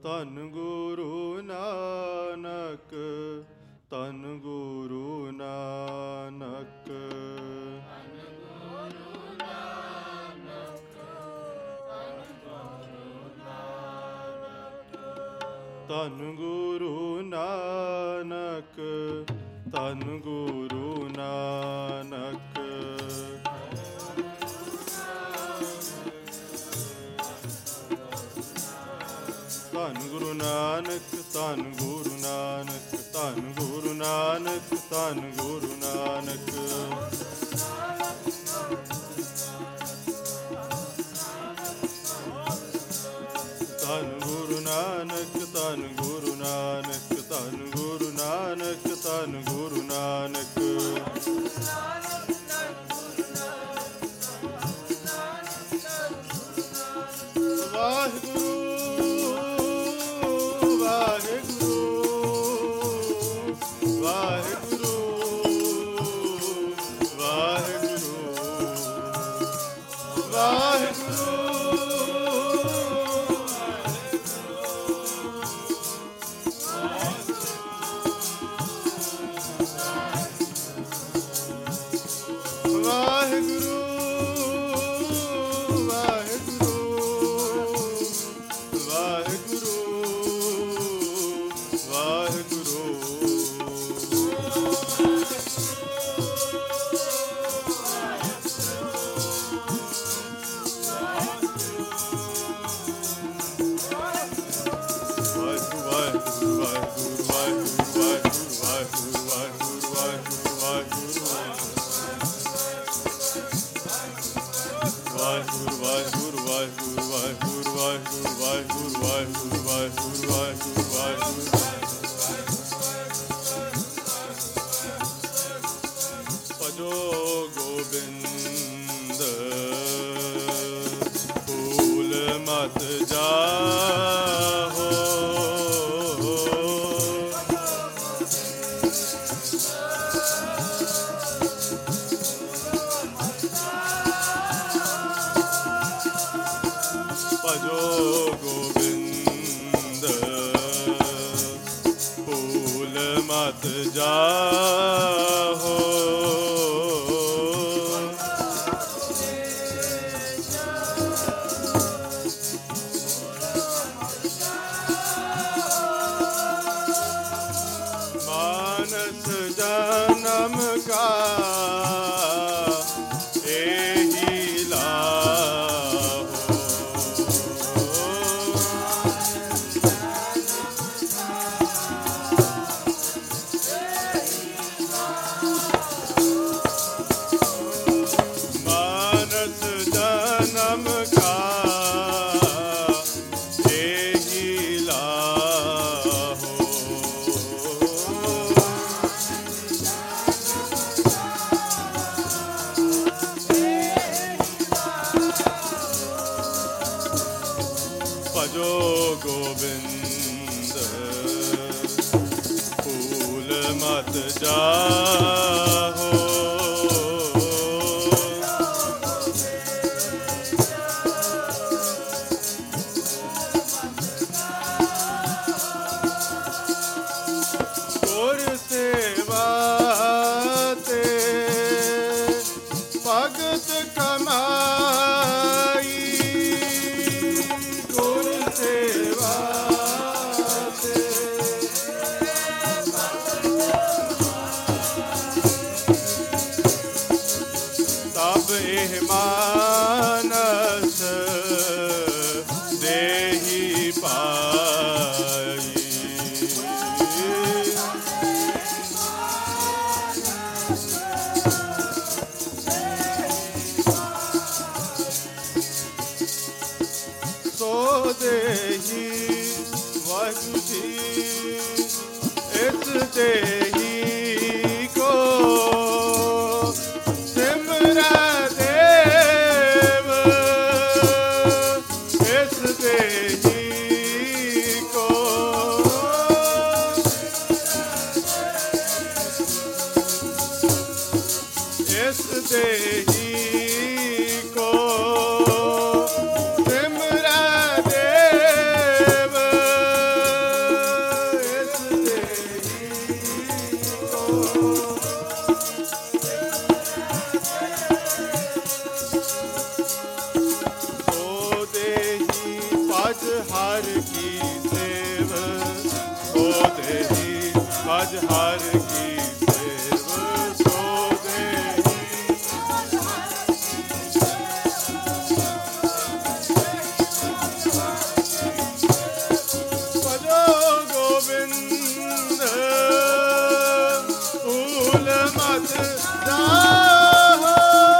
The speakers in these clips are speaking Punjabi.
ਧੰਨ ਗੁਰੂ ਨਾਨਕ, ਧੰਨ ਗੁਰੂ ਨਾਨਕ। ਧੰਨ ਗੁਰੂ ਨਾਨਕ, ਧੰਨ ਗੁਰੂ ਨਾਨਕ। ਧੰਨ ਗੁਰੂ ਨਾਨਕ, ਧੰਨ ਗੁਰੂ ਨਾਨਕ, ਧੰਨ ਗੁਰੂ ਨਾਨਕ, ਧੰਨ ਗੁਰੂ ਨਾਨਕ। ਧੰਨ ਗੁਰੂ ਨਾਨਕ, ਧੰਨ ਗੁਰੂ ਨਾਨਕ, ਧੰਨ ਗੁਰੂ ਨਾਨਕ, ਧੰਨ ਗੁਰੂ ਨਾਨਕ। ਵਾਹਿਗੁਰੂ ਸਿਮਰੈ ਦੇਵ ਕੀ ਸੇਵ ਸੋ ਦੇਹੀ, ਭਜ ਹਰ ਕੀ ਸੇਵ ਸੋ ਦੇਹੀ। ਭਜੋ ਗੋਬਿੰਦ ਭੂਲ ਮਤ ਜਾਹੋ।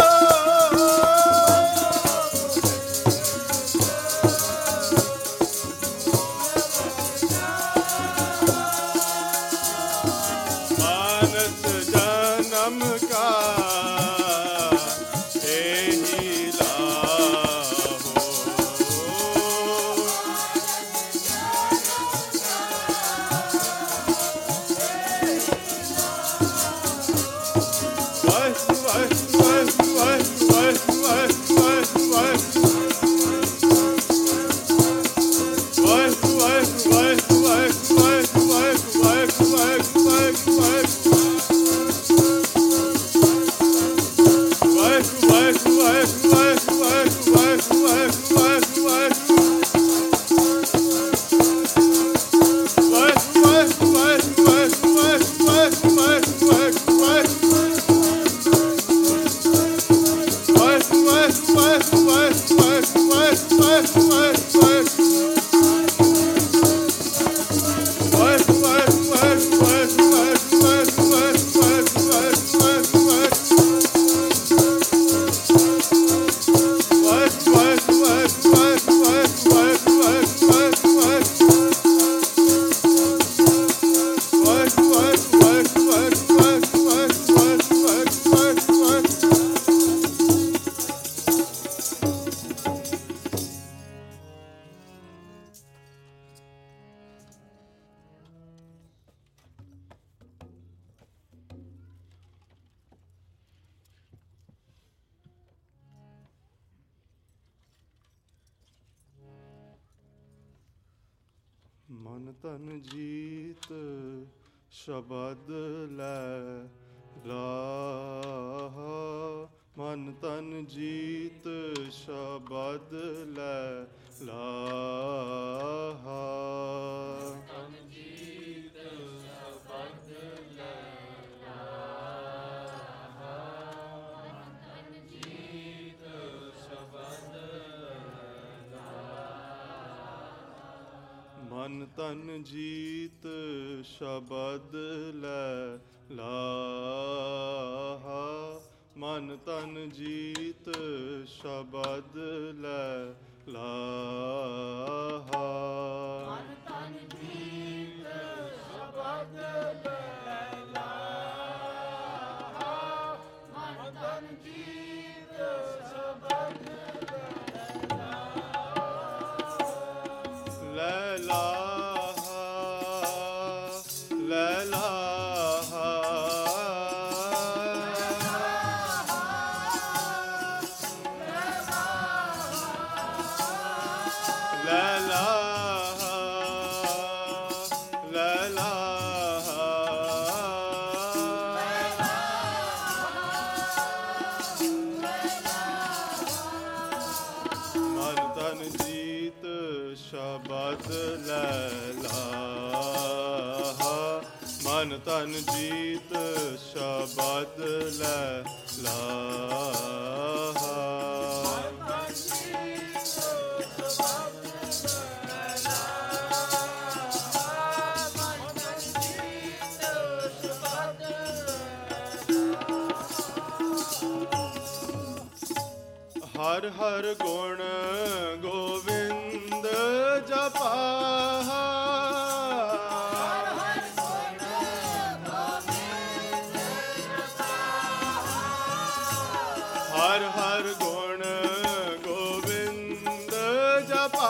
ਮਾਨਸ ਜਨਮ ਕਾ ਇਹੀ ਲਾਹੋ। ਮਨ ਤਨ ਜੀਤ ਸ਼ਬਦ ਲੈ ਲਾਹਾ। ਮਨ ਤਨ ਜੀਤ ਸ਼ਬਦ ਲੈ ਲਾਹਾ। ਮਨ ਤਨ ਜੀਤ ਸ਼ਬਦ ਲੈ ਲਾਹਾ। ਮਨ ਤਨ ਜੀਤ ਸ਼ਬਦ ਲੈ ਲਾਹਾ। ਮਨ ਤਨ ਜੀਤ ਸ਼ਬਦ ਲੈ ਲਾਹਾ। ਮਨ ਤਨ ਜੀਤ ਸ਼ਬਦ ਲੈ ਲਾਹਾ। ਲੈ ਲਾਹਾ। ਲੈ ਲਾਹਾ। ਲੈ ਲਾਹਾ। ਮਨ ਤਨ ਜੀਤ ਸ਼ਬਦ ਲੈ ਲਾਹਾ। ਮਨ ਤਨ ਜੀਤ ਸ਼ਬਦ ਲੈ ਲਾਹਾ। ਹਰ ਹਰ ਗੁਣ ਗੋਬਿੰਦ ਜਪਾ। ਹਰ ਹਰ ਗੁਣ ਗੋਬਿੰਦ ਜਪਾ।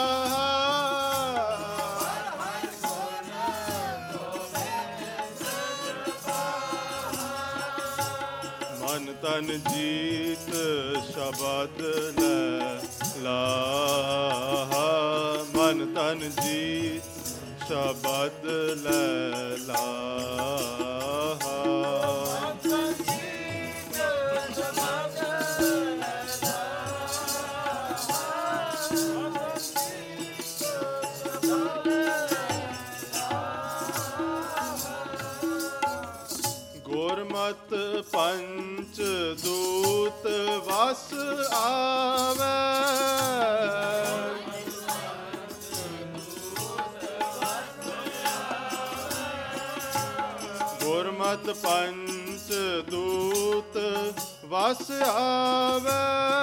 ਮਨ ਤਨ ਜੀਤ ਸ਼ਬਦ ਲੈ ਲਾਹਾ। ਮਨ ਤਨ ਜੀਤ ਸ਼ਬਦ ਲੈ ਲਾਹਾ। ਵਸ ਆਵੇ। ਗੁਰਮਤਿ ਪੰਚ ਦੂਤ ਵਸ ਆਵੇ।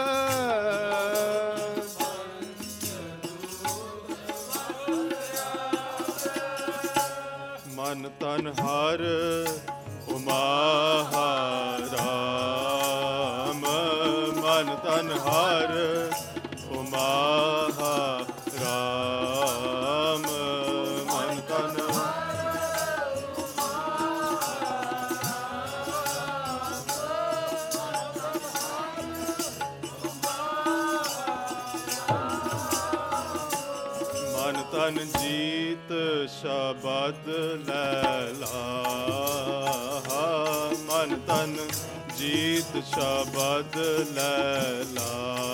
ਮਨ ਤਨ ਹਰ ਉਮਾਹਾਰਾਮ। ਮਨ ਤਨ ਹਰ ਉਮਾਹਾਰਾਮ। ਮਨ ਤਨ ਮਨ ਤਨ ਜੀਤ ਸ਼ਬਦ ਲੈਲਾ। ਮਨ ਤਨ ਜੀਤ ਸ਼ਬਦ ਲੈਲਾ।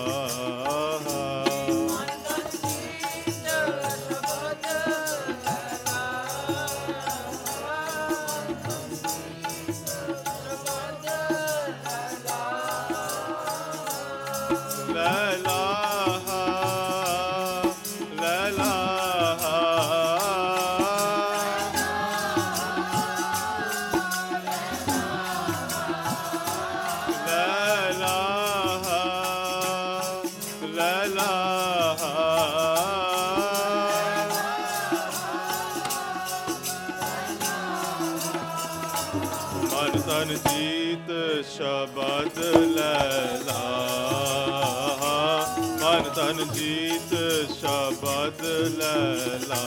ਮਨ ਤਨ ਜੀਤ ਸ਼ਬਦ ਲੈਲਾ। ਮਨ ਤਨ ਜੀਤ ਸ਼ਬਦ ਲੈਲਾ।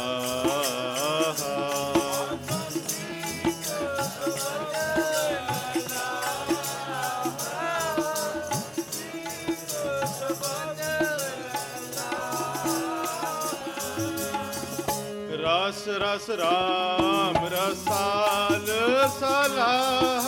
ਰਸ ਰਸ ਰਾਮ ਰਸਾਲ ਸਲਾਹ।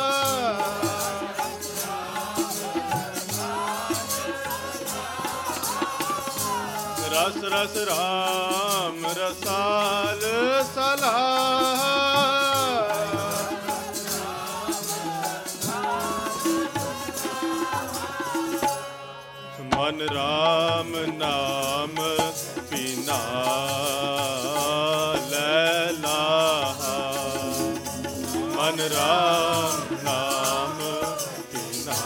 ਰਸ ਰਸ ਰਾਮ ਰਸਾਲ ਸਲਾਹ। ਮਨ ਰਾਮ ਨਾਮ ਪੀਨਾ ਲੈਲਾ। ਮਨ ਰਾਮ ਨਾਮ ਪੀਨਾ।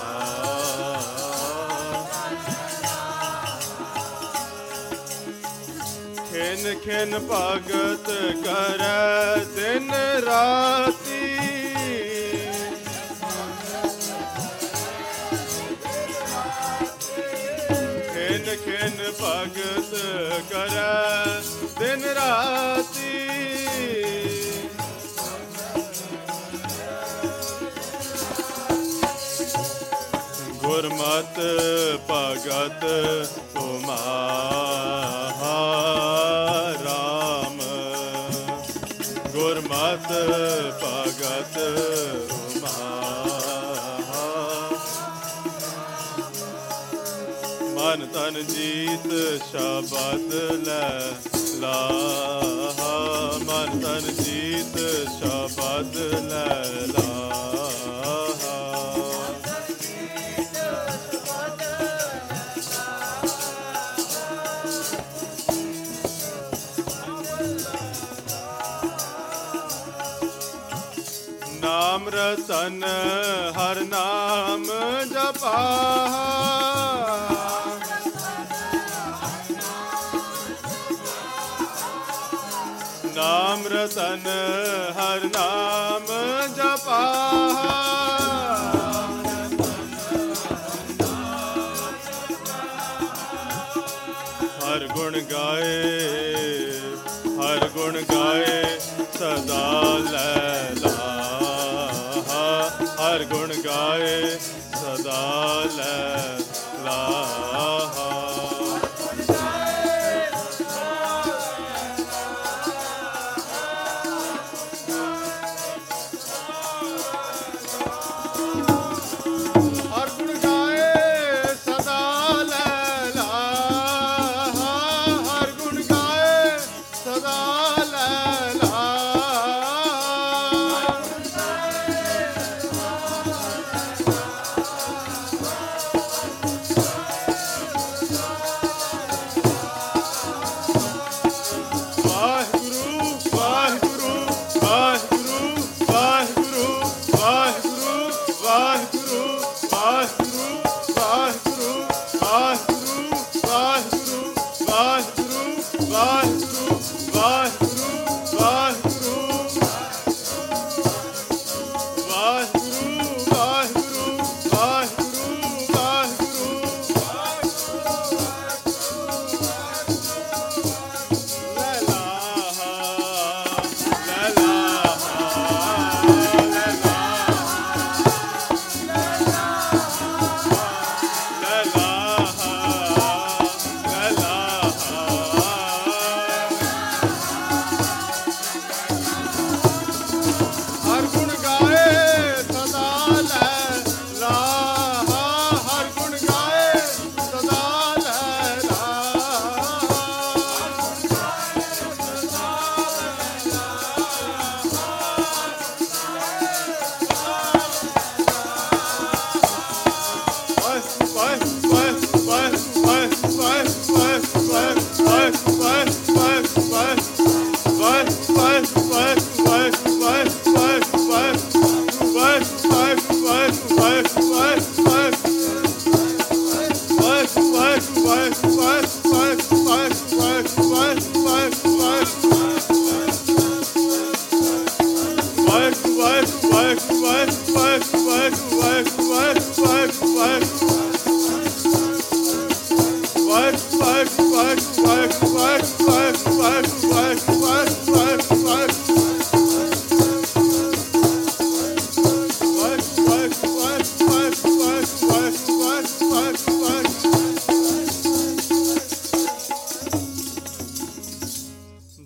ਖਿਨ ਖਿਨ ਭਗਤ ਕਰੈ ਦਿਨ ਰਾਤੀ। ਖਿਨ ਖਿਨ ਭਗਤ ਕਰੈ ਦਿਨ ਰਾਤੀ। ਗੁਰਮਤਿ ਭਗਤ ਉਮਾਹਾਰਾਮ। ਗੁਰਮਤਿ ਭਗਤ ਮਨ ਤਨ ਜੀਤ ਸ਼ਬਦ ਲੈਲਾ। ਮਨ ਤਨ ਜੀਤ ਸ਼ਬਦ ਲੈਲਾ। ਨਾਮ ਰਤਨ ਹਰ ਨਾਮ ਜਪਾ। ਨਾਮ ਰਤਨ ਹਰ ਨਾਮ ਜਪਾ। ਹਰ ਗੁਣ ਗਾਏ ਹਰ ਗੁਣ ਗਾਏ ਸਦਾ ਲੈਲਾ। ਹਰ ਗੁਣ ਗਾਏ ਸਦਾ ਲੈਲਾ।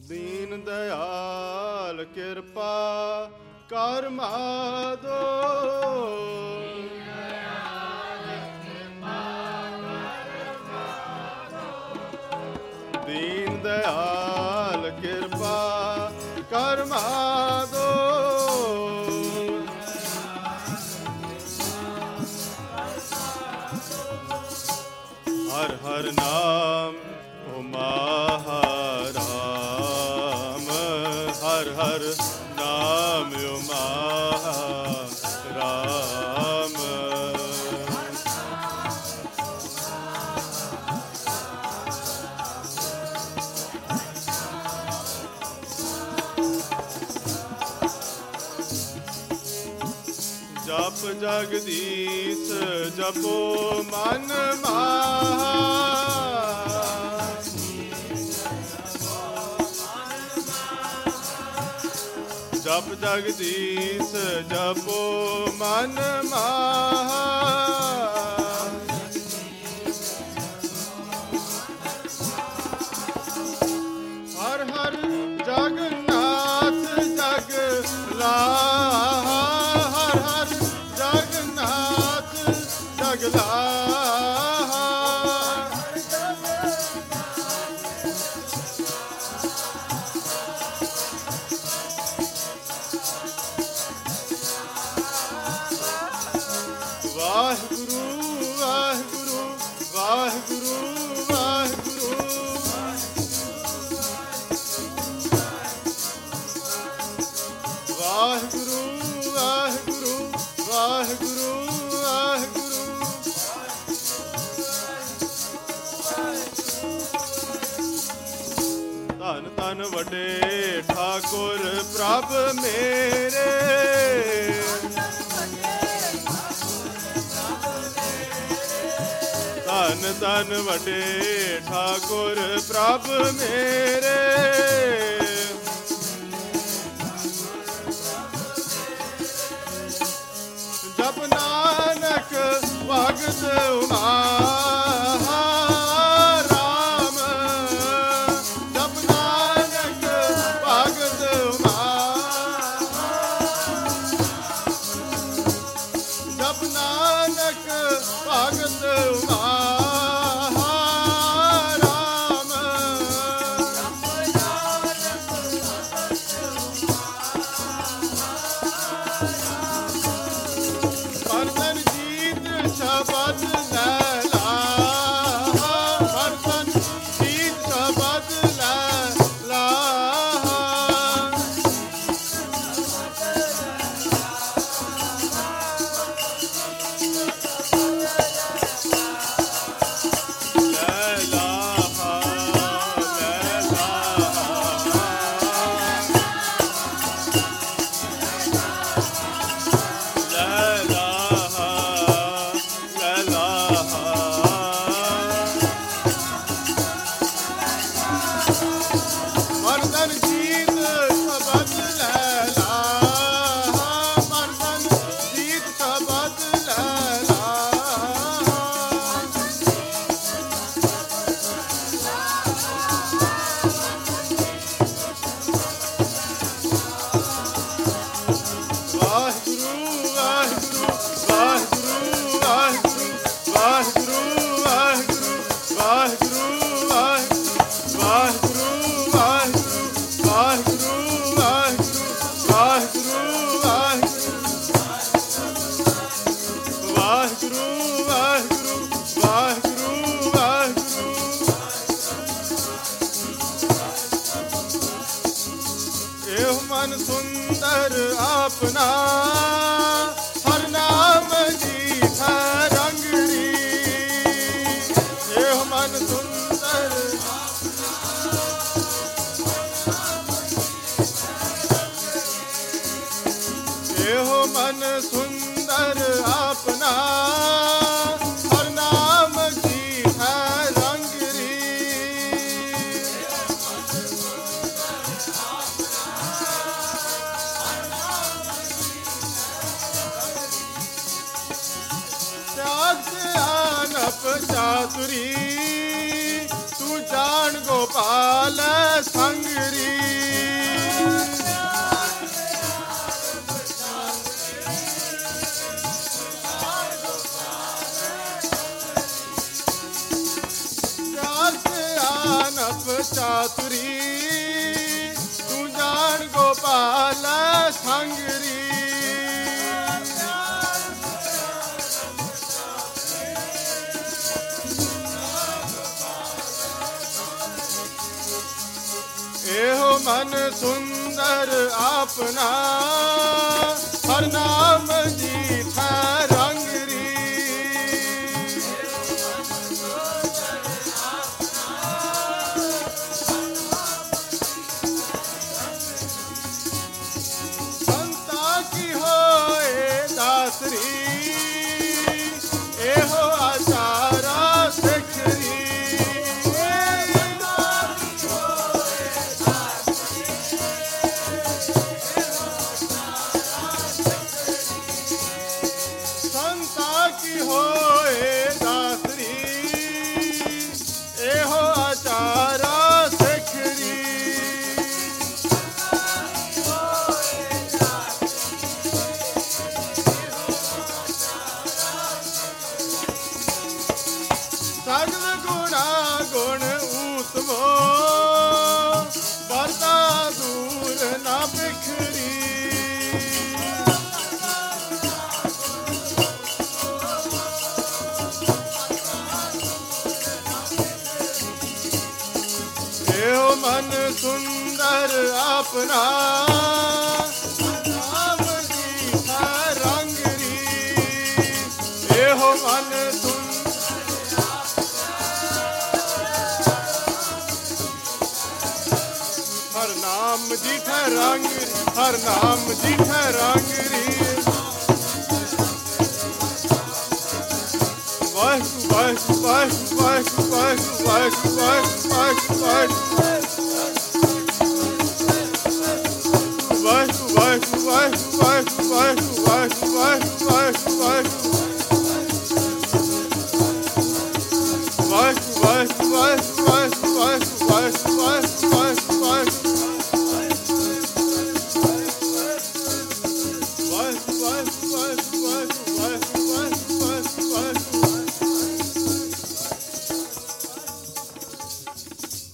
ਦੀਨ ਦਿਆਲ ਕਿਰਪਾ ਕਰ ਮਾਧੋ। ਦੀਨ ਦਿਆਲ ਕਿਰਪਾ ਕਰ ਮਾਧੋ। ਹਰ ਹਰ ਨਾਮ ਓ ਮਹਾਰਾਮ, ਹਰ ਹਰ ਨਾਮ ਓ ਮਹਾਰਾਮ। ਜਪ ਜਗਦੀਸ਼ ਜਪੋ ਮਨ ਮਾਹਾ। ਜਪ ਜਗਦੀਸ਼ ਜਪੋ ਮਨ ਮਾਹਾ। ਹਰ ਹਰ ਜਗਨਾਥ ਜਗ ਲਾਹਾ। ਹਰ ਹਰ ਜਗਨਾਥ ਜਗ ਲਾਹਾ। ਵਾਹਿਗੁਰੂ ਵਾਹਿਗੁਰੂ ਵਾਹਿਗੁਰੂ ਵਾਹਿਗੁਰੂ। ਵਾਹਿਗੁਰੂ ਵਾਹਿਗੁਰੂ ਵਾਹਿਗੁਰੂ ਵਾਹਿਗੁਰੂ। ਧੰਨ ਧੰਨ ਵੱਡੇ ਠਾਕੁਰ ਪ੍ਰਭ ਮੇਰੇ। ਧੰਨ ਧੰਨ ਵੱਡੇ ਠਾਕੁਰ ਪ੍ਰਭ ਮੇਰੇ। ਜਪ ਨਾਨਕ ਭਗਤ ਉਮਾਰਾਮ। ਜਪ ਨਾਨਕ ਭਗਤ ਉਮਾਰਾਮ। ਜਪ ਨਾਨਕ ਭਗਤ ਉਮਾਰਾਮ। ਮਰਤਨ ਜੀਤ ਸ਼ਬਦ ਲੈ ਲਾ। ਮਰਤਨ ਜੀਤ ਸ਼ਬਦ ਲੈ ਲਾ। ਮਰਦਨ ਜੀਤ ਸ਼ਬਦ ਲੈ ਲਾ। ਮਰਦਨ ਜੀਤ ਸ਼ਬਦ ਲੈ ਲਾ। ਵਾਹਿਗੁਰੂ ਵਾਹਿਗੁਰੂ ਵਾਹਿਗੁਰੂ ਵਾਹਿਗੁਰੂ ਵਾਹਿਗੁਰੂ ਵਾਹਿਗੁਰੂ ਵਾਹਿਗੁਰੂ ਵਾਹਿਗੁਰੂ ਵਾਹਿਗੁਰੂ ਵਾਹਿਗੁਰੂ ਵਾਹਿਗੁਰੂ ਵਾਹਿਗੁਰੂ ਵਾਹਿਗੁਰੂ ਵਾਹਿਗੁਰੂ ਵਾਹਿਗੁਰੂ ਵਾਹਿਗੁਰੂ। ਇਹੋ ਮਨ ਸੁੰਦਰ ਆਪਣਾ ਹਰ ਨਾਮ ਜੀ ਹੈ ਰੰਗੜੀ। ਇਹੋ ਮਨ ਸੁੰਦਰ ਇਹੋ ਮਨ ਸੁੰਦਰ ਆਪਣਾ ਹਰ ਨਾਮ ਜੀ ਹੈ ਰੰਗਰੀ। त्याग से आनप चातुरी तू जान गोपाल संगरी चातुरी तू जान गोपाल संगरी एहो मन सुंदर अपना हर नाम जीठा रंगरी एहो आचारा सिखरी संता की होए दासरी एहो आचारा सिखरी सगल गुणा गुण उत्तमो बरता दूर ना बिखरी एहो मन सुंदर अपना नाम जीठा रंगरी एहो मन हर नाम जीठा रंगरी हर नाम जीठा रंगरी वाह वाह वाह वाह वाह वाह वाह वाह